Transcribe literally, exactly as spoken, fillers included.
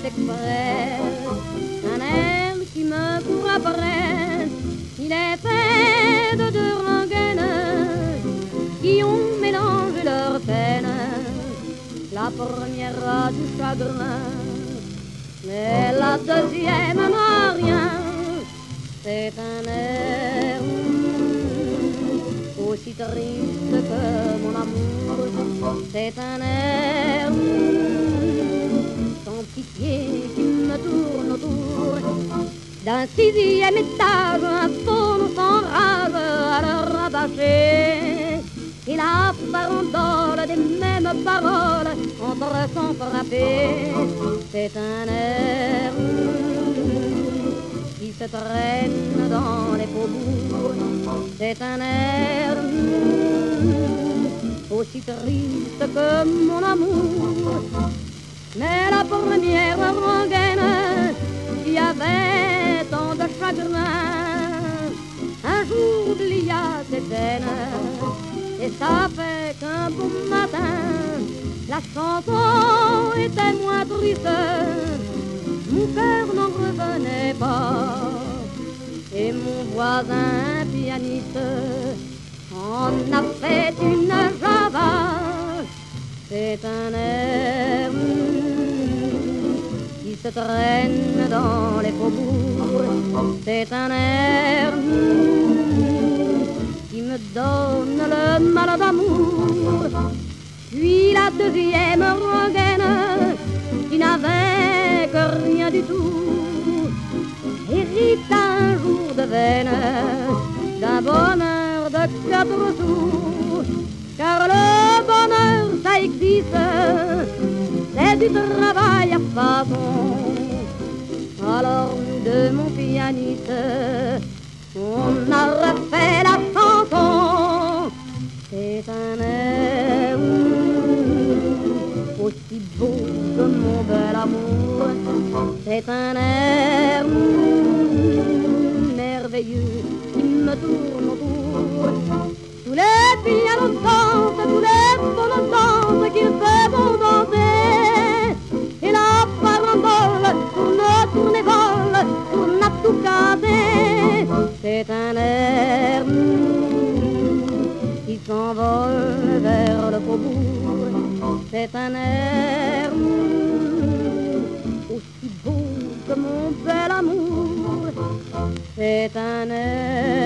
exprès, un air qui me court après. Il est fait de deux rengaines qui ont mélangé leurs peines. La première a du chagrin, mais la deuxième n'a rien. C'est un air aussi triste que mon amour. C'est un air sans pitié qui me tourne autour. D'un sixième étage, un faune s'enrage à le rabâcher. Et la farandole des mêmes paroles entre son frappé. C'est un air qui se traîne dans les faubourgs. C'est un air aussi triste que mon amour. Mais la première rengaine qui avait tant de chagrin, un jour oublia ses peines. Et ça fait qu'un bon matin, la chanson était moins triste. Mon cœur n'en revenait pas. Et mon voisin pianiste en a fait une java. C'est un air qui se traîne dans les faubourgs. C'est un air qui me donne le mal d'amour. Puis la deuxième rengaine qui n'avait que rien du tout hérite un jour de veine d'un bonheur de quatre sous. Car le bonheur ça existe, c'est du travail à façon. Alors nous deux, mon pianiste, on a refait la chanson. C'est un air aussi beau que mon bel amour. C'est un air merveilleux qui me tourne autour. Tous les pianos dansent, tous les bonhommes dansent, qu'ils se vont danser. Et la farandole tourne, tourne et vole, tourne à tout casser. C'est un air qui s'envole vers le faubourg. C'est un air aussi beau que mon bel amour. C'est un air